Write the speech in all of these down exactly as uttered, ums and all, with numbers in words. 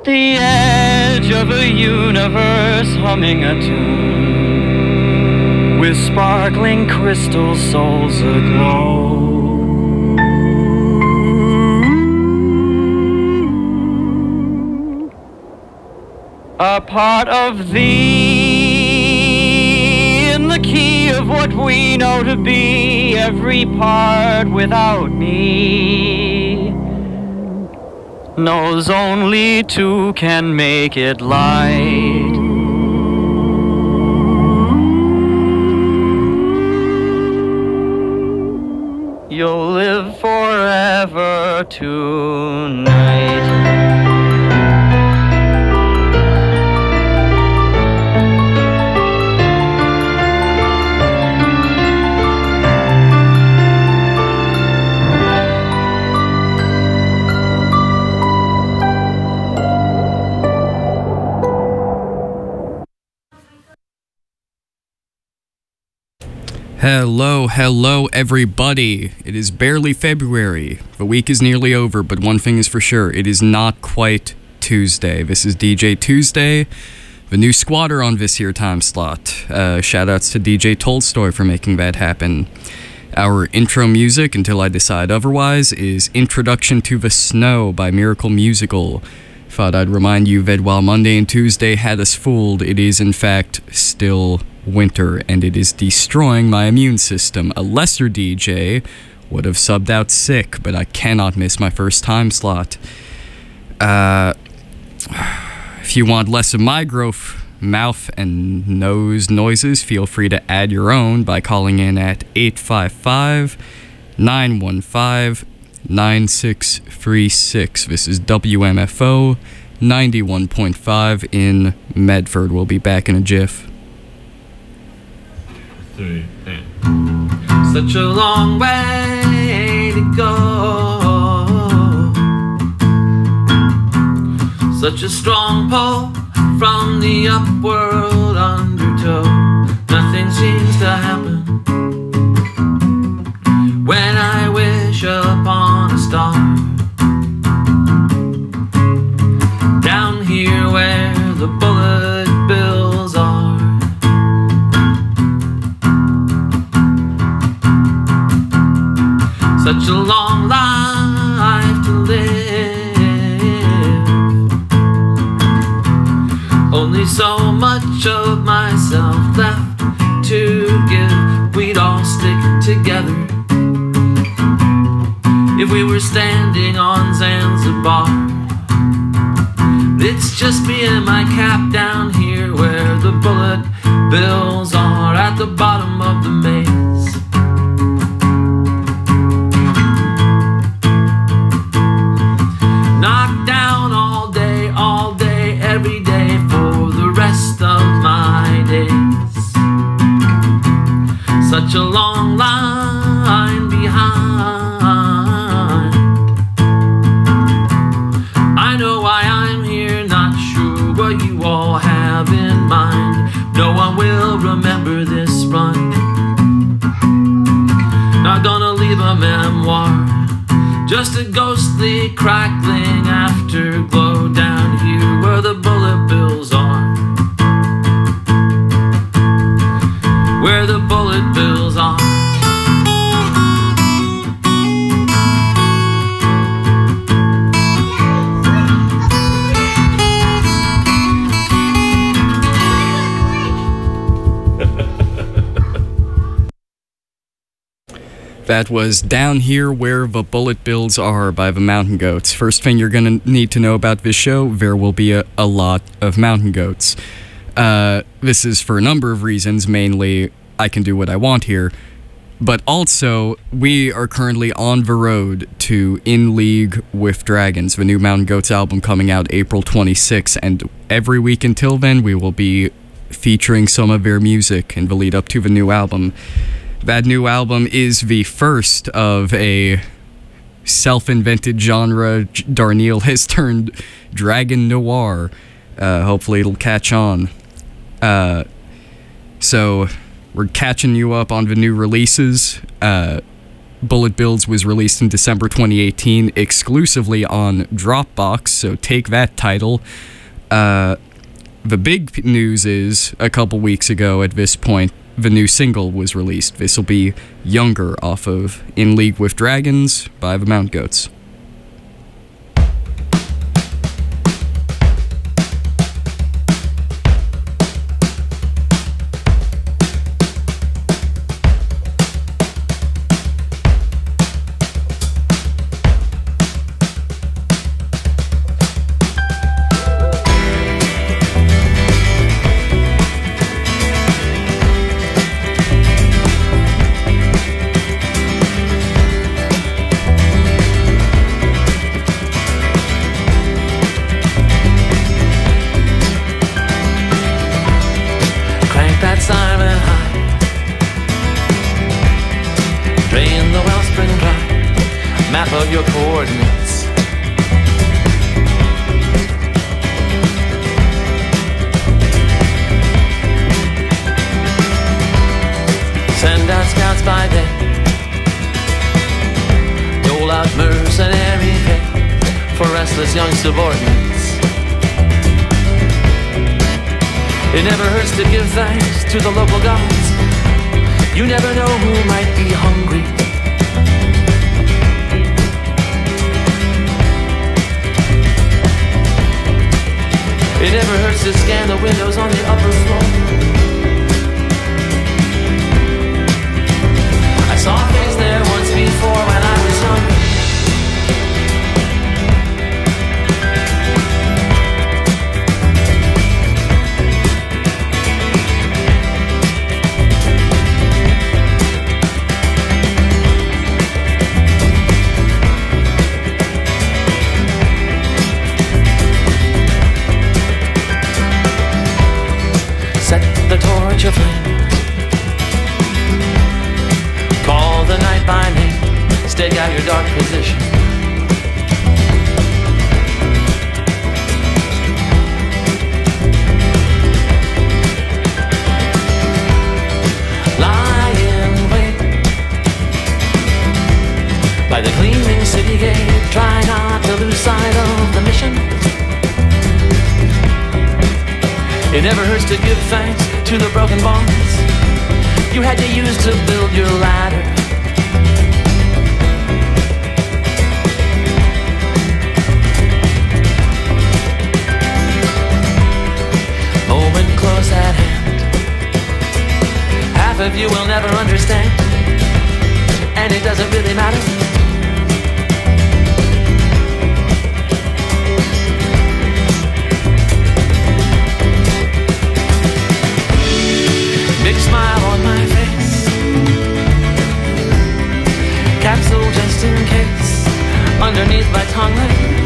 the edge of a universe humming a tune, with sparkling crystal souls aglow. A part of thee in the key of what we know to be every part without me knows only two can make it light. You'll live forever tonight. Hello, hello everybody. It is barely February. The week is nearly over, but one thing is for sure, it is not quite Tuesday. This is D J Tuesday, the new squatter on this here time slot. Uh, shoutouts to D J Tolstoy for making that happen. Our intro music, until I decide otherwise, is Introduction to the Snow by Miracle Musical. Thought I'd remind you that while Monday and Tuesday had us fooled, it is in fact still winter, and it is destroying my immune system. A lesser D J would have subbed out sick, but I cannot miss my first time slot. Uh, if you want less of my gross mouth and nose noises, feel free to add your own by calling in at eight five five, nine one five, nine six three six. This is W M F O ninety-one point five in Medford. We'll be back in a jiff. Three, and such a long way to go, such a strong pull from the upward undertow. Nothing seems to happen when I wish upon a star. Down here where the bullet bills are, such a long life to live, only so much of myself left to give. We'd all stick together if we were standing on Zanzibar. It's just me and my cap down here where the bullet bills are, at the bottom of the maze. Knocked down all day, all day, every day for the rest of my days. Such a long line behind. I know why I'm here, not sure what you all have in mind. No one will remember this run. Not gonna leave a memoir, just a ghostly crackling afterglow down here where the bullet bills are, where the bullet bills are. That was Down Here Where the Bullet Bills Are by the Mountain Goats. First thing you're going to need to know about this show, there will be a, a lot of mountain goats. Uh, this is for a number of reasons, mainly I can do what I want here, but also we are currently on the road to In League with Dragons, the new Mountain Goats album coming out April twenty-sixth, and every week until then we will be featuring some of their music in the lead up to the new album. That new album is the first of a self-invented genre Darnielle has turned Dragon Noir. Uh, hopefully it'll catch on. Uh, so we're catching you up on the new releases. Uh, Bullet Bills was released in December twenty eighteen exclusively on Dropbox, so take that title. Uh, the big news is, a couple weeks ago at this point, the new single was released. This will be Younger off of In League with Dragons by the Mount Goats. Of your coordinates. Send out scouts by day, dole out mercenary pay for restless young subordinates. It never hurts to give thanks to the local gods. You never know who might be hungry. It never hurts to scan the windows on the upper floor. I saw things there once before when I was younger. The torch aflame, call the night by name, stake out your dark position. Lie in wait by the gleaming city gate, try not to lose sight of the mission. It never hurts to give thanks to the broken bonds you had to use to build your ladder. Moment close at hand, half of you will never understand, and it doesn't really matter. Big smile on my face, capsule just in case, underneath my tongue ring.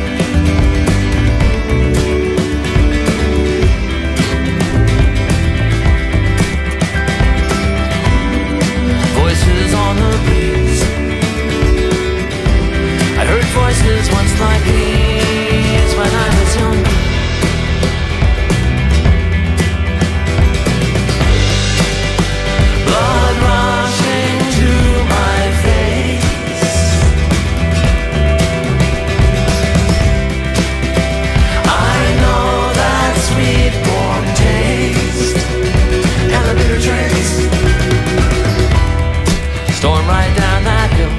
Voices on the breeze, I heard voices once like these when I was younger. Blood rushing to my face, I know that sweet-born taste and the bitter trace. Storm right down that hill.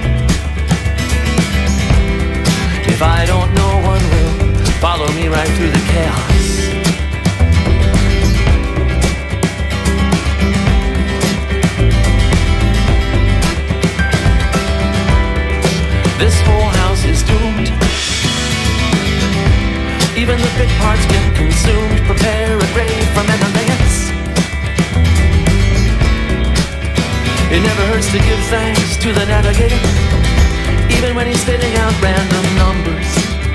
If I don't, no one will. Follow me right through the chaos. This whole house is doomed. Even the big parts get consumed. Prepare a grave for Menelaus. It never hurts to give thanks to the navigator, even when he's spitting out random numbers.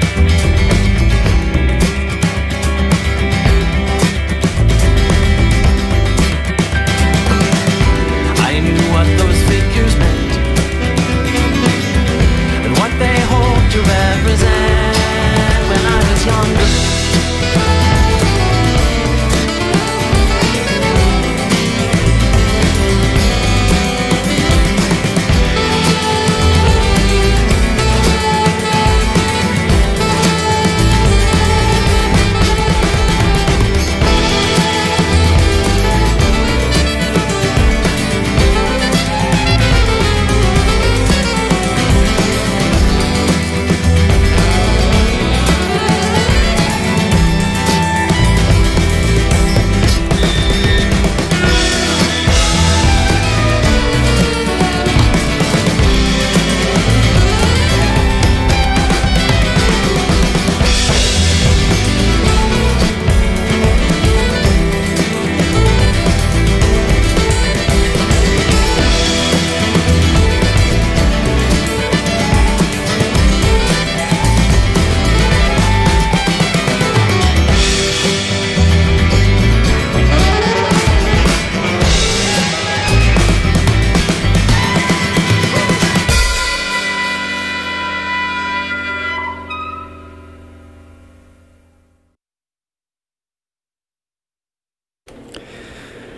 I knew what those figures meant and what they hope to represent when I was younger.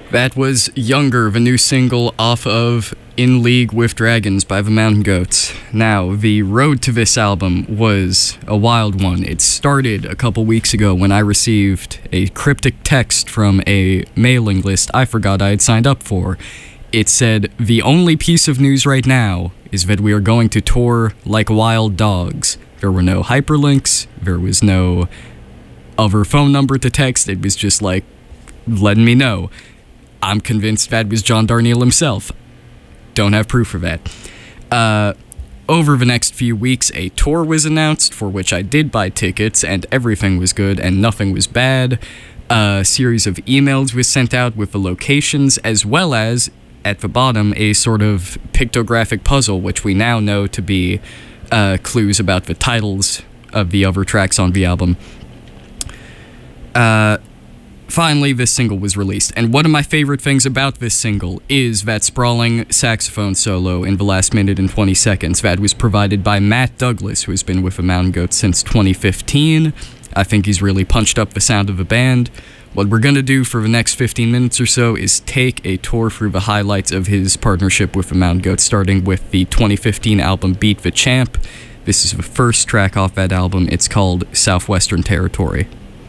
That was Younger, the new single off of In League with Dragons by the Mountain Goats. Now, the road to this album was a wild one. It started a couple weeks ago when I received a cryptic text from a mailing list I forgot I had signed up for. It said, "The only piece of news right now is that we are going to tour like wild dogs." There were no hyperlinks, there was no other phone number to text, it was just like, letting me know. I'm convinced that was John Darnielle himself. Don't have proof of that. Uh, over the next few weeks, a tour was announced, for which I did buy tickets, and everything was good and nothing was bad. A series of emails was sent out with the locations, as well as, at the bottom, a sort of pictographic puzzle, which we now know to be uh, clues about the titles of the other tracks on the album. Uh... Finally, this single was released, and one of my favorite things about this single is that sprawling saxophone solo in the last minute and twenty seconds that was provided by Matt Douglas, who has been with the Mountain Goats since twenty fifteen. I think he's really punched up the sound of the band. What we're going to do for the next fifteen minutes or so is take a tour through the highlights of his partnership with the Mountain Goats, starting with the twenty fifteen album Beat the Champ. This is the first track off that album. It's called Southwestern Territory.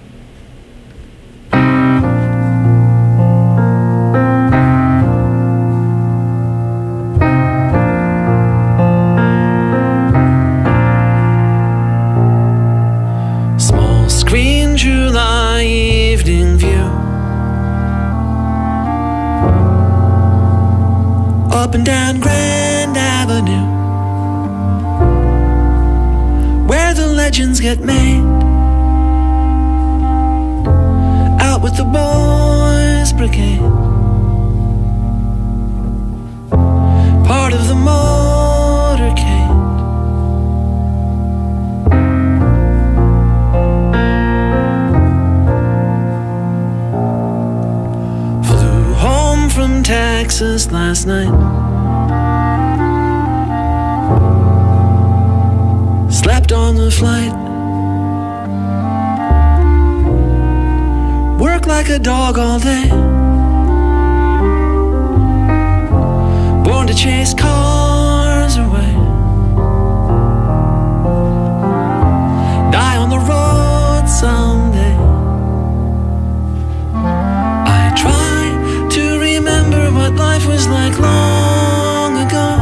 July evening view, up and down Grand Avenue, where the legends get made, out with the boys brigade, part of the motorcade. From Texas last night, slept on the flight, worked like a dog all day, born to chase cars away, die on the road someday. I try remember what life was like long ago,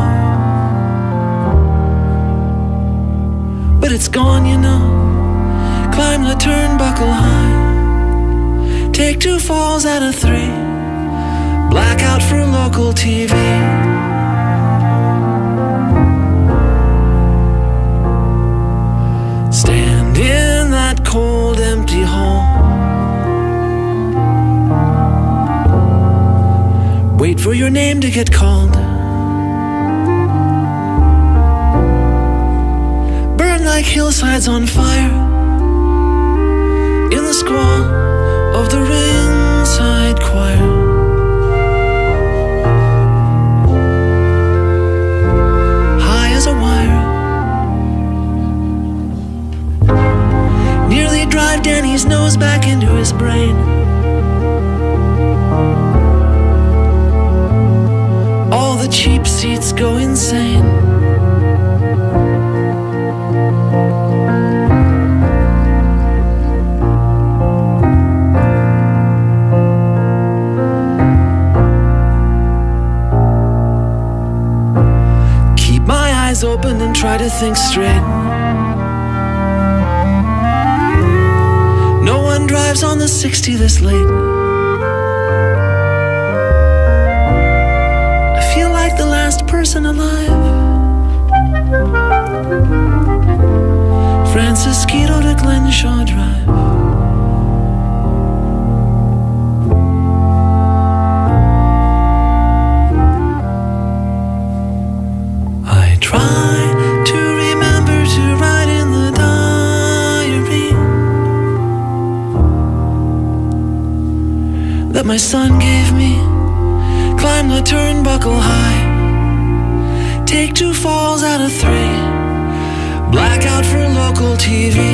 but it's gone, you know. Climb the turnbuckle high, take two falls out of three, blackout for local T V. Stand in that cold empty hall, wait for your name to get called, burn like hillsides on fire in the squall of the ringside choir. High as a wire, nearly drive Danny's nose back into his brain. All the cheap seats go insane. Keep my eyes open and try to think straight. No one drives on the sixty this late. The last person alive, Francisquito to Glenshaw Drive. I try to remember to write in the diary that my son gave me. Climb the turnbuckle high, take two falls out of three, blackout for local T V.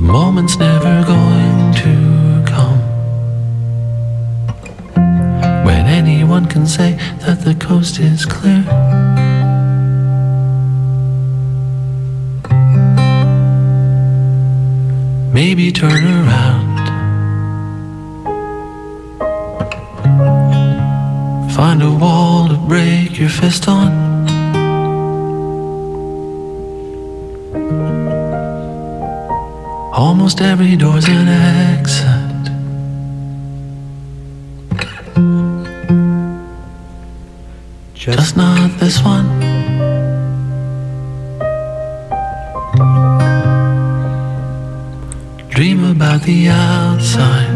moment's never going to come when anyone can say that the coast is clear. Maybe turn around, find a wall to break your fist on. Almost every door's an exit. Just not this one. Dream about the outside,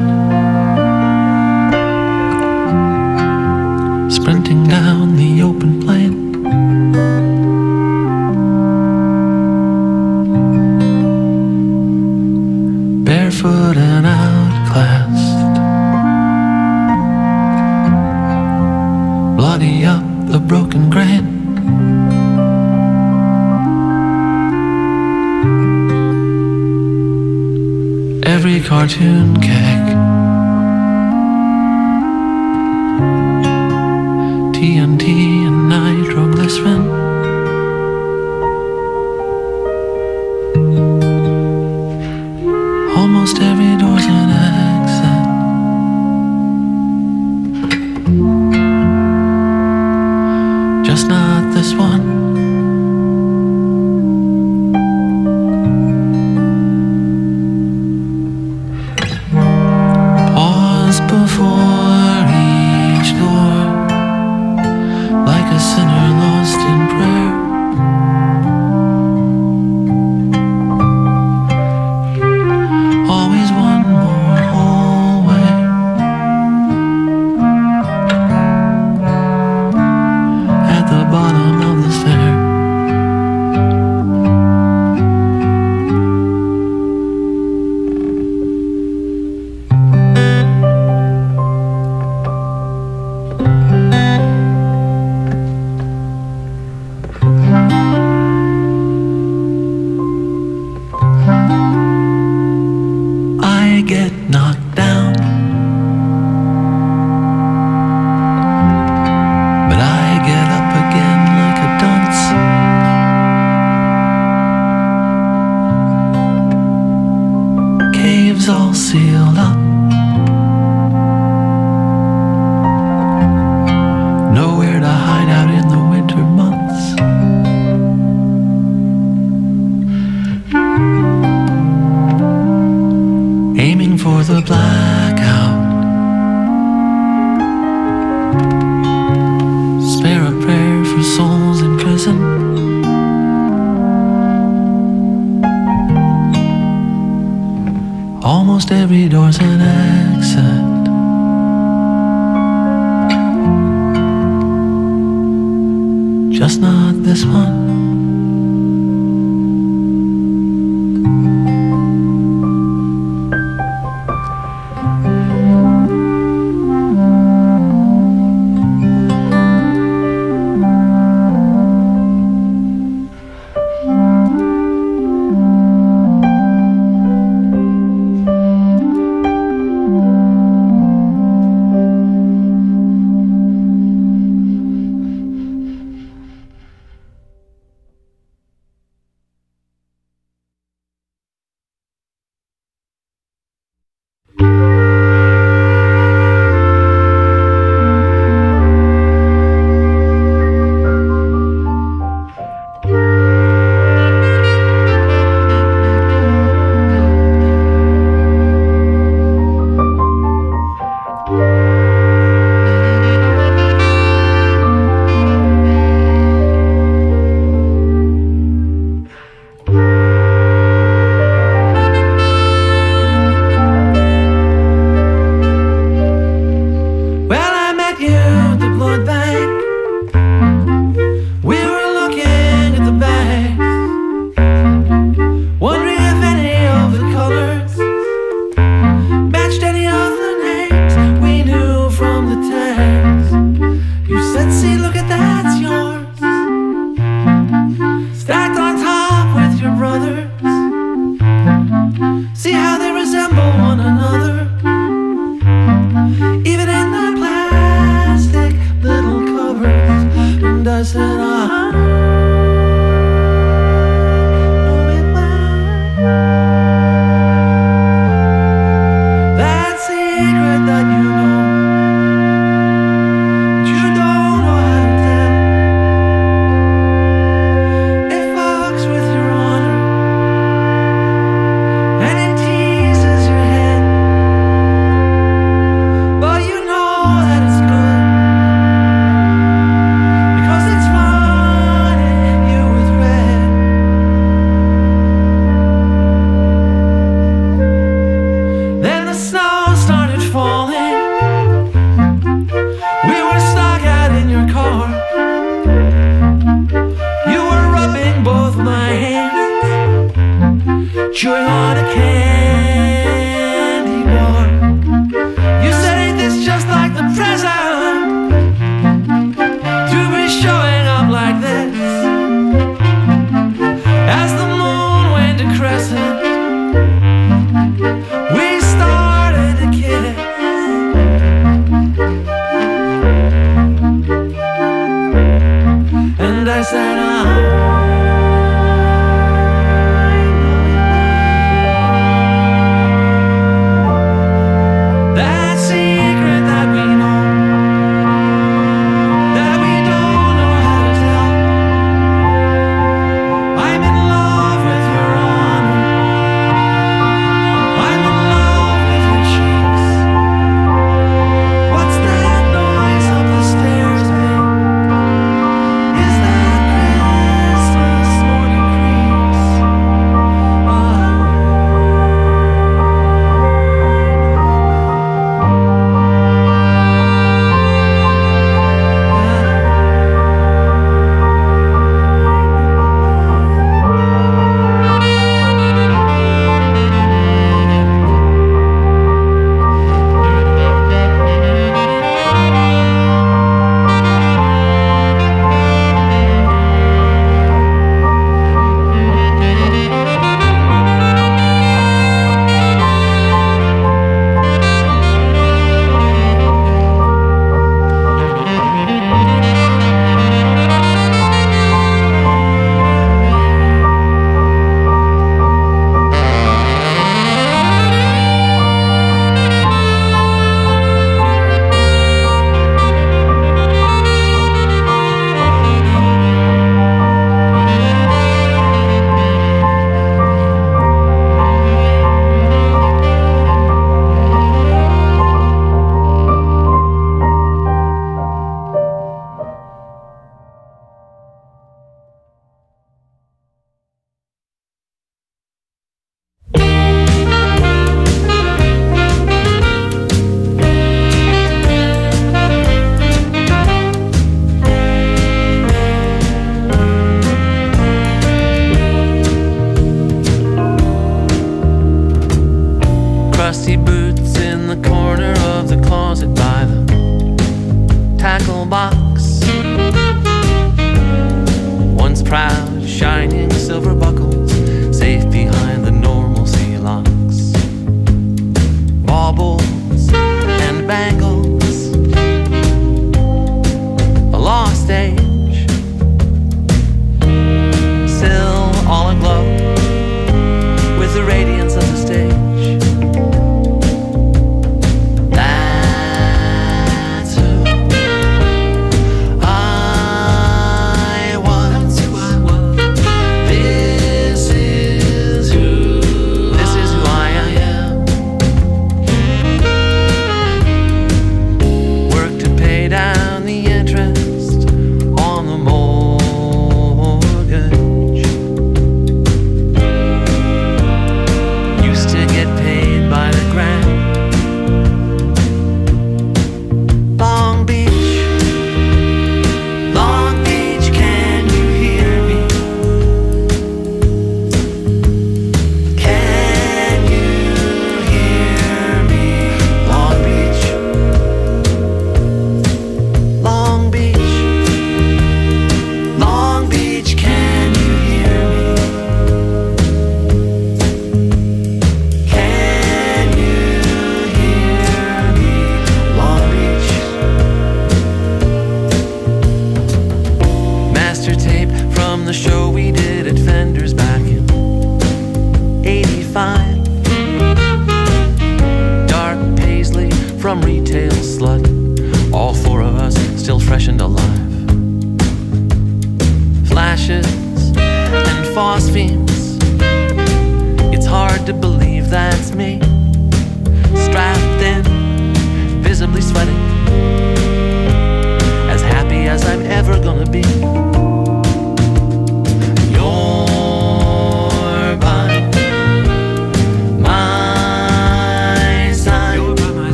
sprinting down the open plain. Barefoot and outclassed, bloody up the broken grain. Every cartoon keg, T N T and nitroglycerin. Almost every door's an exit. Just not this one. Before each door, like a sinner lost in prayer. Always one more hallway, at the bottom of the stair. Get knocked down, but I get up again like a dunce. Caves all sealed up, nowhere to hide out in the winter months. Aiming for the blackout, spare a prayer for souls in prison. Almost every door's an exit. Just not this one. chewing on a candy bar. You said, ain't this just like the present, to be showing up like this, as the moon went to crescent, we started to kiss. And I said, oh,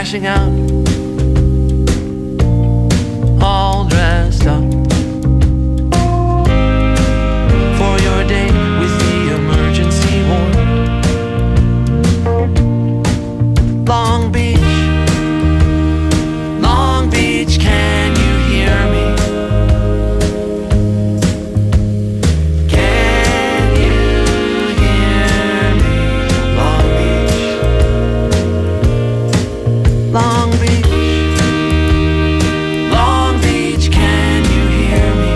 dashing out, all dressed up for your date with the emergency ward. Long Beach, Long Beach, can you hear me? Can you hear me? Long Beach, Long Beach, Long Beach, can you hear me?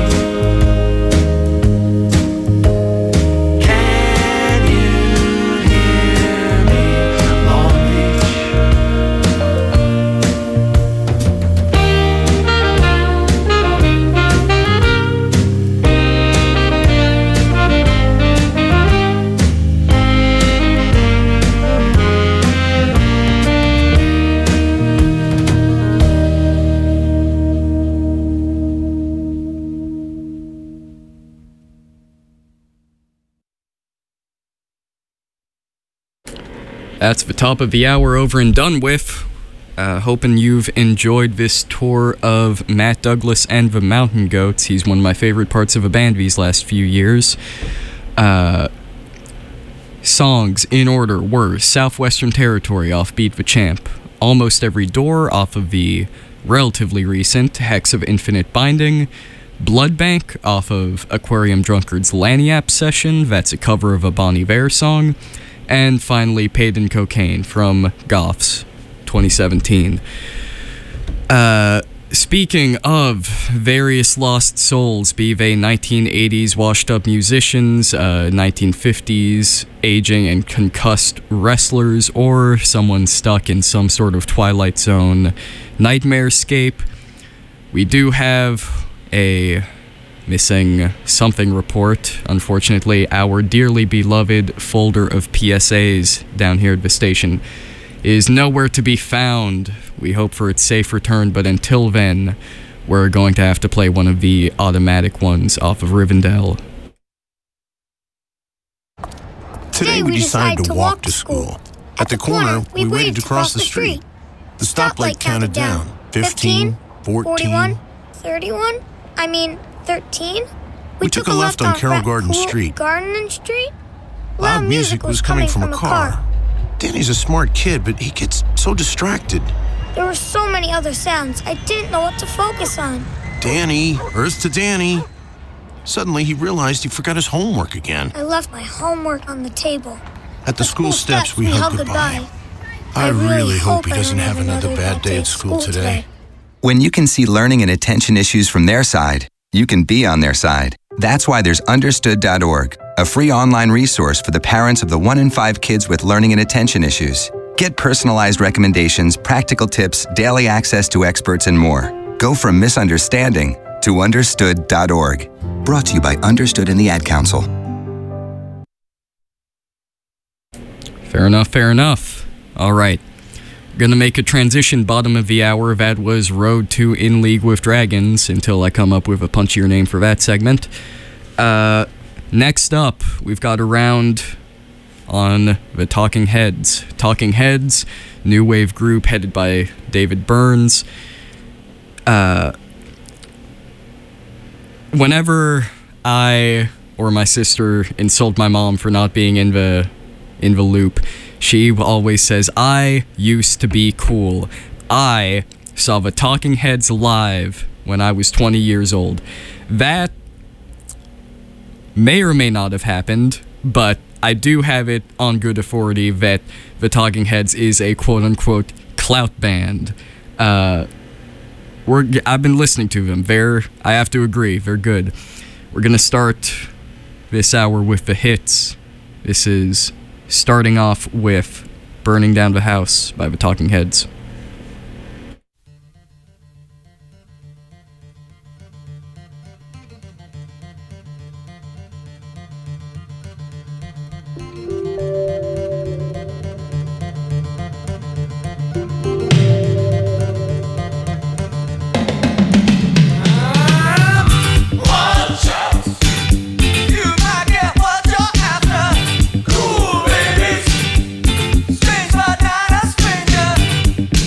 Can you hear me? Long Beach. That's the top of the hour over and done with. Uh, hoping you've enjoyed this tour of Matt Douglas and the Mountain Goats. He's one of my favorite parts of a band these last few years. Uh, songs in order were Southwestern Territory off Beat the Champ, Almost Every Door off of the relatively recent Hex of Infinite Binding, Blood Bank off of Aquarium Drunkard's Lagniappe Session, that's a cover of a Bon Iver song, and finally Paid in Cocaine from Goths twenty seventeen. Uh, speaking of various lost souls, be they nineteen eighties washed-up musicians, uh, nineteen fifties aging and concussed wrestlers, or someone stuck in some sort of Twilight Zone nightmarescape, we do have a missing something report. Unfortunately, our dearly beloved folder of P S As down here at the station is nowhere to be found. We hope for its safe return, but until then, we're going to have to play one of the automatic ones off of Rivendell. Today we decided to walk to school. At the corner, we waited to cross the street. The stoplight counted down. fifteen, fourteen, thirty-one? I mean, thirteen? We took a left on Carroll Garden Street. Garden Street? Loud music was coming from a car. Danny's a smart kid, but he gets so distracted. There were so many other sounds, I didn't know what to focus on. Danny, Earth to Danny. Suddenly, he realized he forgot his homework again. I left my homework on the table. At the school steps, we hugged goodbye. I really hope he doesn't have another bad day at school today. When you can see learning and attention issues from their side, you can be on their side. That's why there's understood dot org, a free online resource for the parents of the one in five kids with learning and attention issues. Get personalized recommendations, practical tips, daily access to experts, and more. Go from misunderstanding to understood dot org. Brought to you by Understood and the Ad Council. Fair enough, fair enough. All right. Gonna make a transition bottom of the hour. That was Road to In League with Dragons until I come up with a punchier name for that segment. Uh, next up, we've got a round on the Talking Heads. Talking Heads, new wave group headed by David Burns. Uh, whenever I or my sister insult my mom for not being in the in the loop, she always says, I used to be cool. I saw the Talking Heads live when I was twenty years old. That may or may not have happened, but I do have it on good authority that the Talking Heads is a quote-unquote clout band. Uh, we're, I've been listening to them. They're, I have to agree, they're good. We're going to start this hour with the hits. This is starting off with Burning Down the House by the Talking Heads. Cool babies, strange but not a stranger.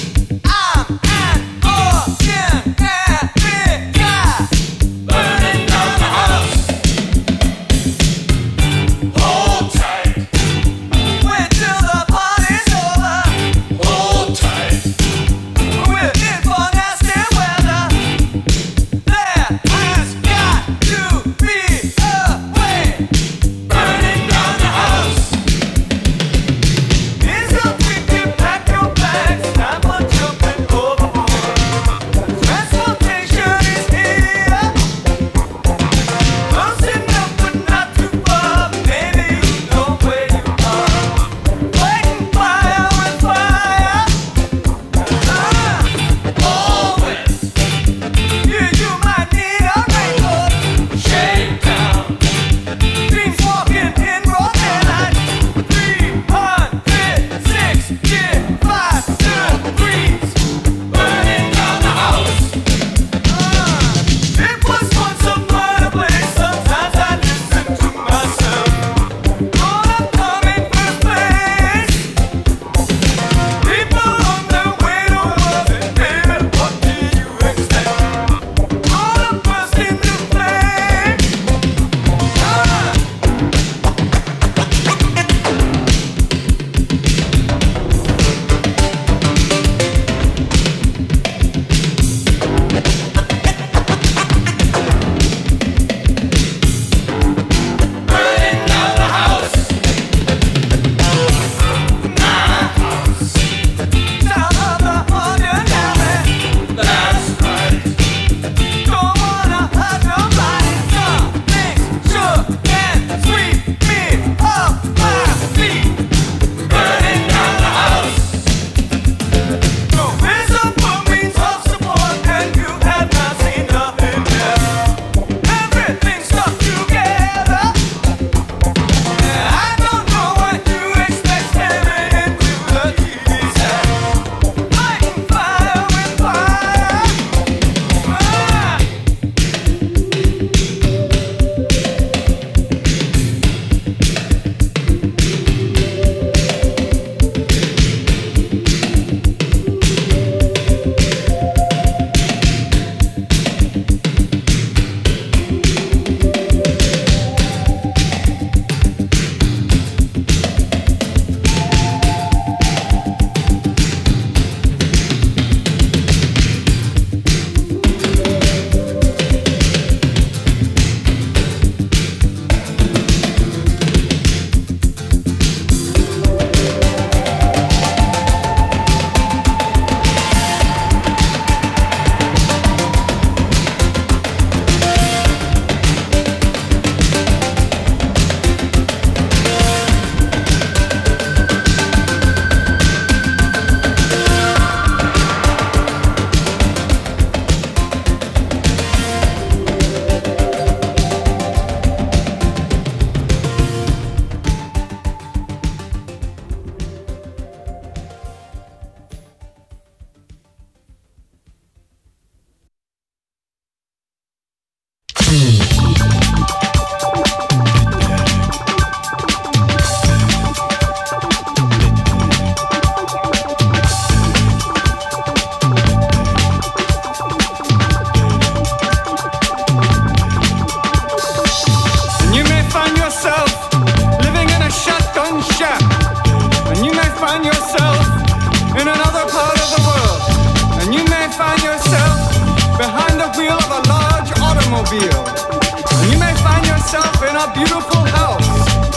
automobile. And you may find yourself in a beautiful house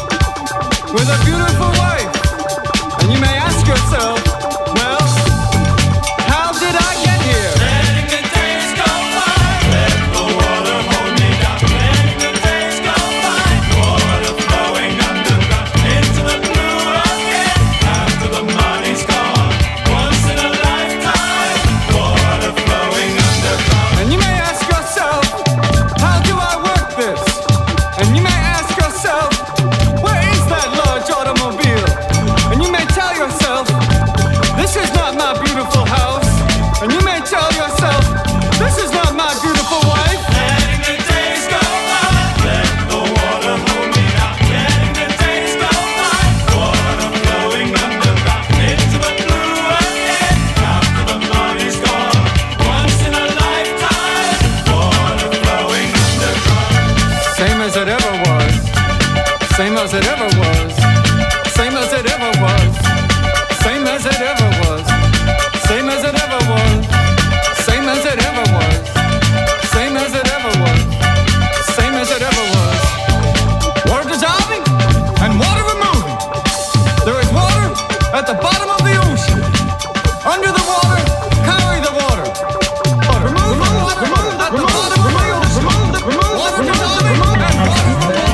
with a beautiful wife. And you may ask yourself, well, how did I get here? Letting the days go by, let the water hold me down. Letting the days go by, water flowing underground into the blue again. After the money's gone, once in a lifetime, water flowing underground. And you may ask yourself, how do I work this? And you may ask yourself, where is that large automobile? And you may tell yourself, this is not my beautiful house. And you may tell yourself, this is not my beautiful wife. Letting the days go by, let the water hold me down. Letting the days go by, water flowing underground into the blue again. After the money's gone, once in a lifetime, water flowing underground. Same as it ever was, same as it ever was, same as it ever was, same as it ever was, same as it ever was, same as it ever was, same as it ever was, same as it ever was. Water dissolving and water removing. There is water at the bottom of the ocean. Under the water, carry the water. Remove the water at the bottom of the ocean. Water dissolving and water removing.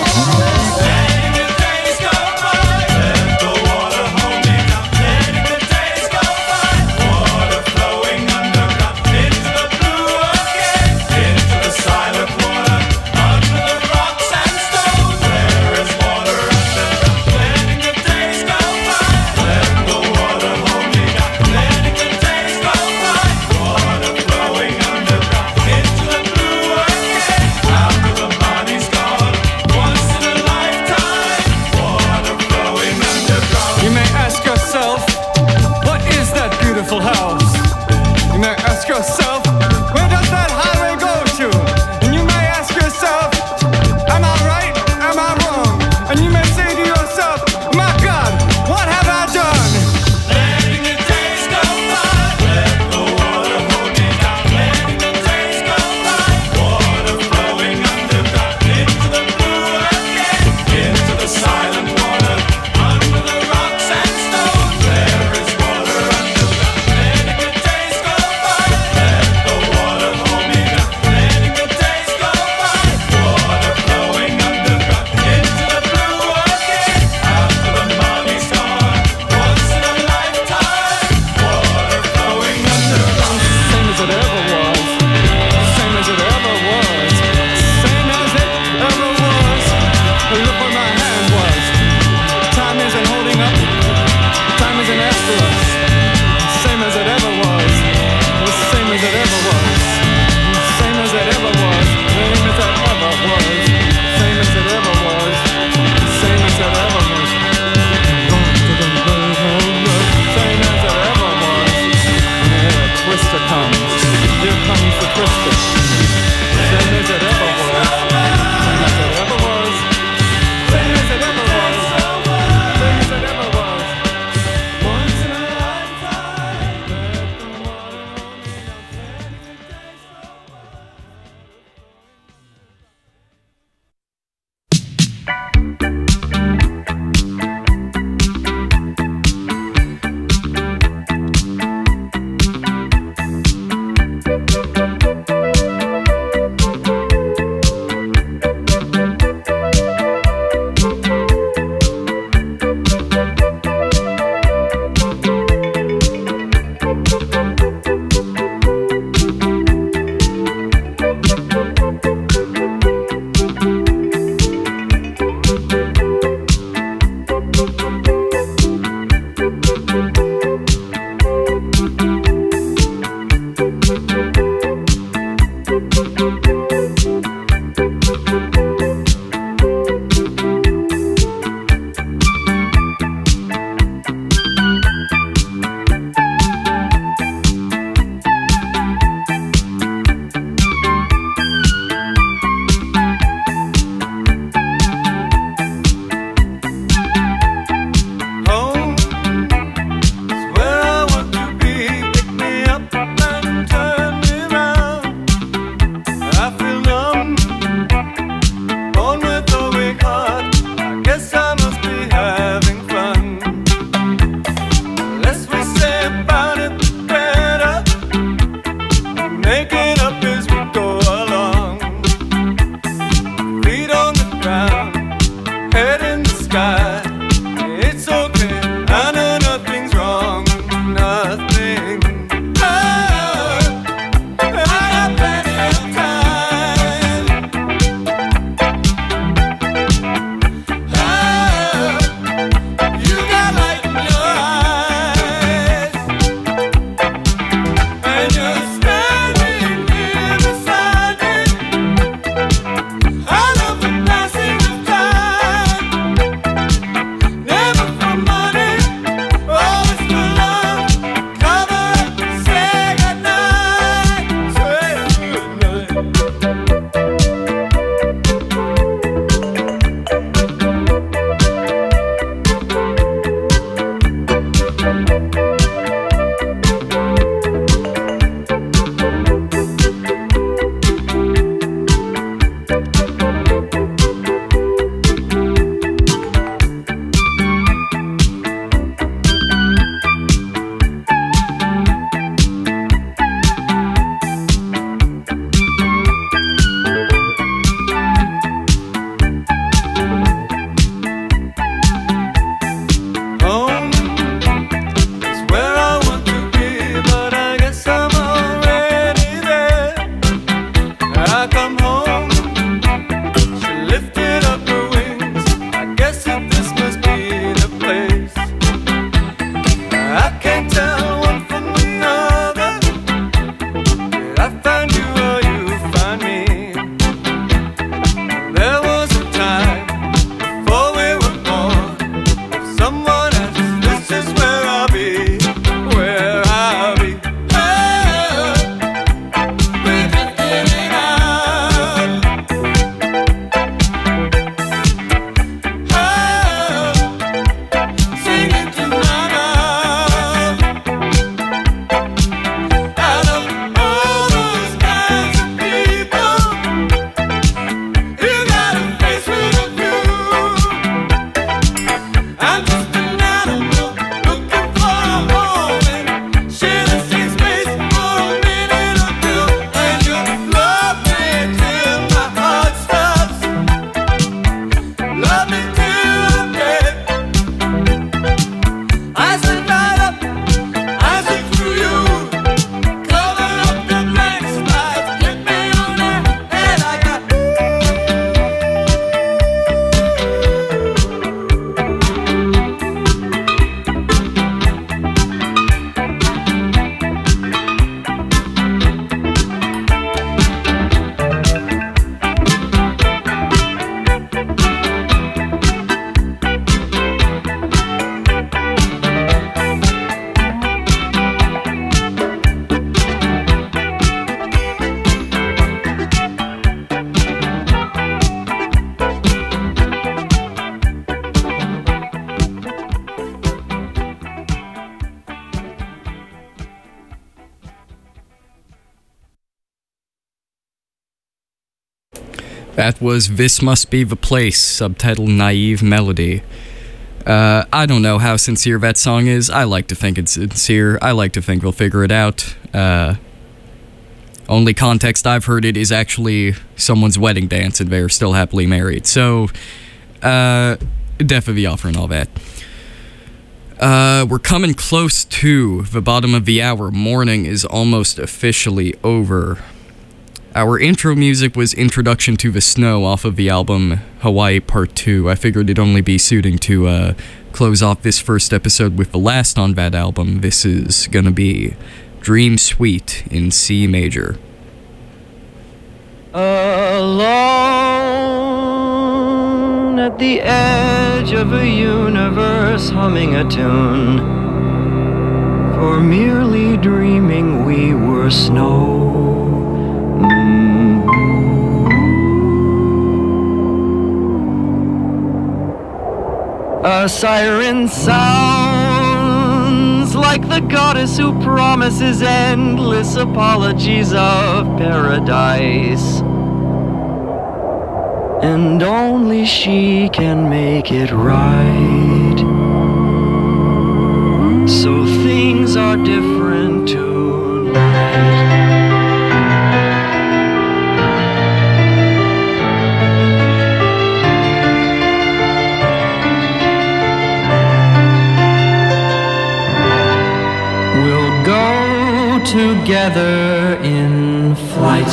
Letting the days go by, let the water hold me down. Letting the days go by, water flowing underground into the blue again, into the silent water, under the rocks and stones. There is water underground. Letting the days go by, let the water hold me down. Letting the days go by, water flowing underground into the blue again. After the money's gone, once in a lifetime, water flowing underground. You may ask yourself, what is that beautiful house? You may ask yourself, where does that highway go to? And you may ask yourself, am I right? Am I wrong? And you may say to yourself, my God, what have I done? Letting the days go by, let the water hold me down. Letting the days go by, water flowing underground into the blue again, into the silent water, under the rocks and stones. There is water underground. Letting the days go by, let the water hold me down. Letting the days go by, water flowing underground into the blue again. After the money's gone, once in a lifetime, water flowing underground. Same as it ever was, same as it ever was, same as it ever was. Look where my hand was. Time isn't holding up, time isn't after us. Same as it ever was, same as it ever was, same as it ever was, same as it ever was, same as it ever was, same as it ever was. Same as it ever was. Here a twister comes. Here comes the twister. Same as it ever was. Same as it ever was. Same as it ever was. Same as it ever was. Once in a That was This Must Be the Place, subtitled Naive Melody. Uh, I don't know how sincere that song is. I like to think it's sincere. I like to think we'll figure it out. Uh, only context I've heard it is actually someone's wedding dance and they're still happily married. So, uh, definitely offering all that. Uh, we're coming close to the bottom of the hour. Morning is almost officially over. Our intro music was Introduction to the Snow off of the album Hawaii Part two. I figured it'd only be suiting to uh, close off this first episode with the last on that album. This is gonna be Dream Suite in C major. Alone at the edge of a universe, humming a tune, for merely dreaming we were snow. A siren sounds like the goddess who promises endless apologies of paradise, and only she can make it right. So things are different tonight. Together in flight.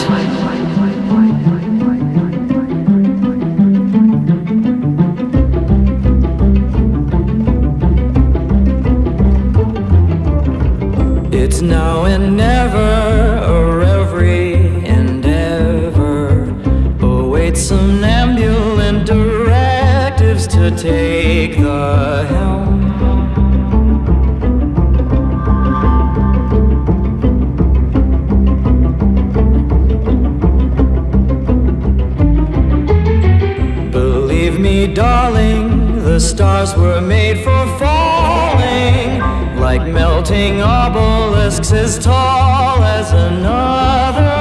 It's now and never, or every endeavor awaits somnambulant directives to take the helm. Darling, the stars were made for falling, like melting obelisks as tall as another.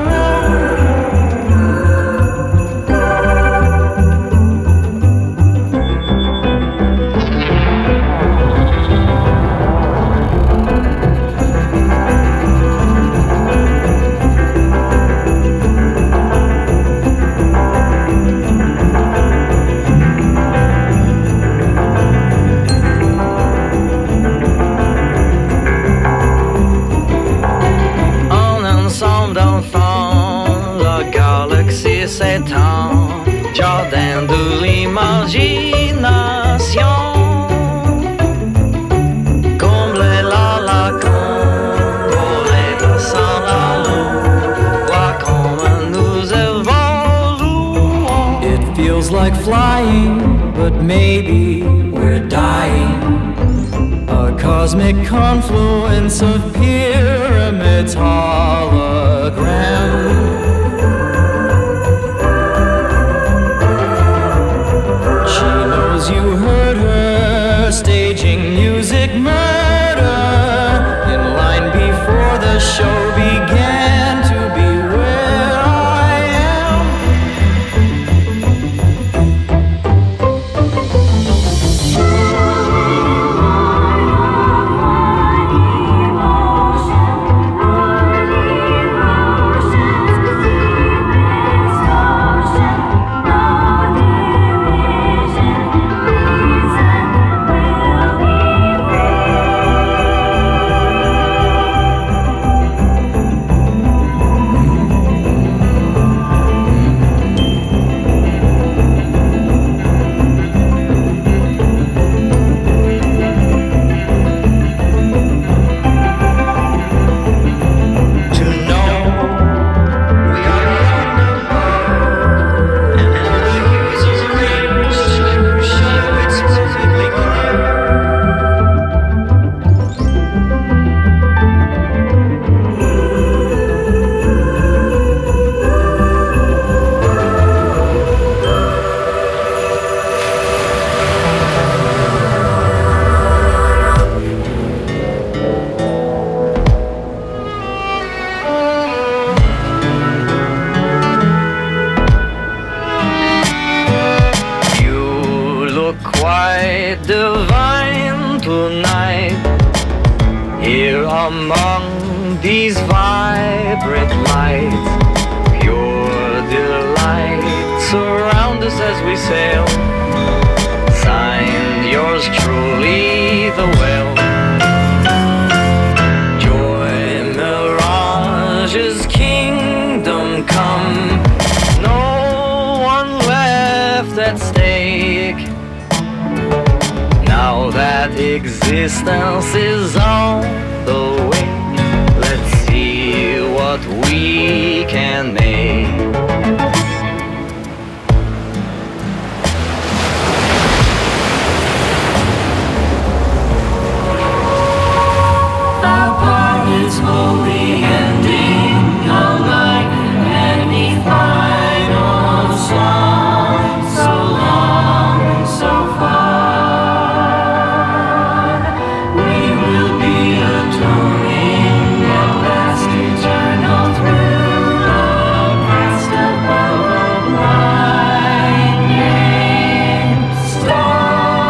S'étend, jardin de l'imagination, comblez la lacune, voler sans la lune, voir comment nous évoluons. It feels like flying, but maybe we're dying. A cosmic confluence of pyramids, hologram. You heard her staging music murder in line before the show began to be where I am. Emotions, night. Here among these vibrant lights, pure delight surround us as we sail. Signed, yours truly, the whale. Joy Mirage's kingdom come, no one left at stake. Now that existence is on the way, let's see what we can make. It's holy ending, alike in any final song. So long and so far, we will be atoning at last, eternal through the past above a blinding star.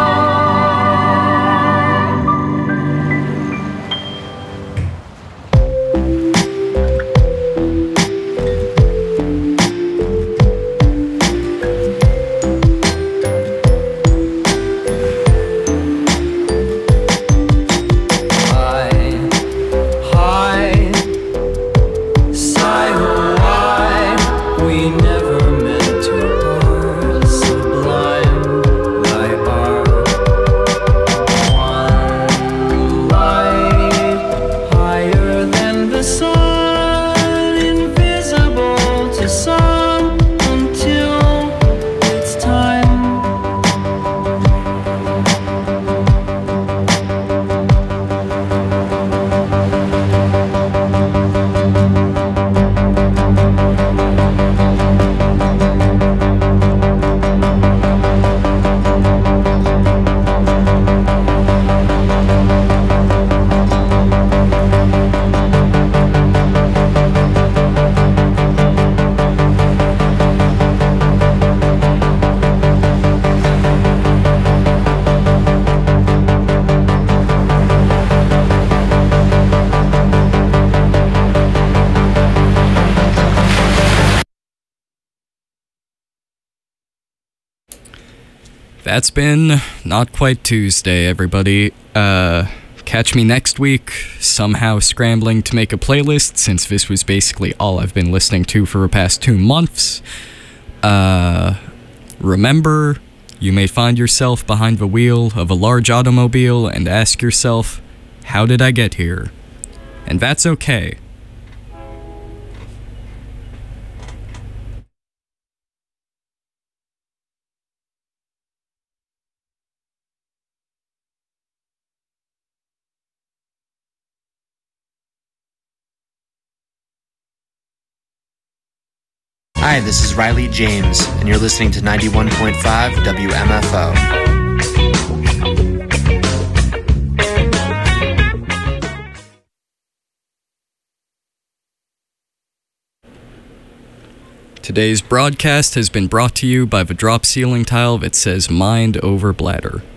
That's been Not Quite Tuesday, everybody. Uh, catch me next week, somehow scrambling to make a playlist, since this was basically all I've been listening to for the past two months. Uh, remember, you may find yourself behind the wheel of a large automobile and ask yourself, how did I get here? And that's okay. Hi, this is Riley James, and you're listening to ninety-one point five W M F O. Today's broadcast has been brought to you by the drop ceiling tile that says Mind over Bladder.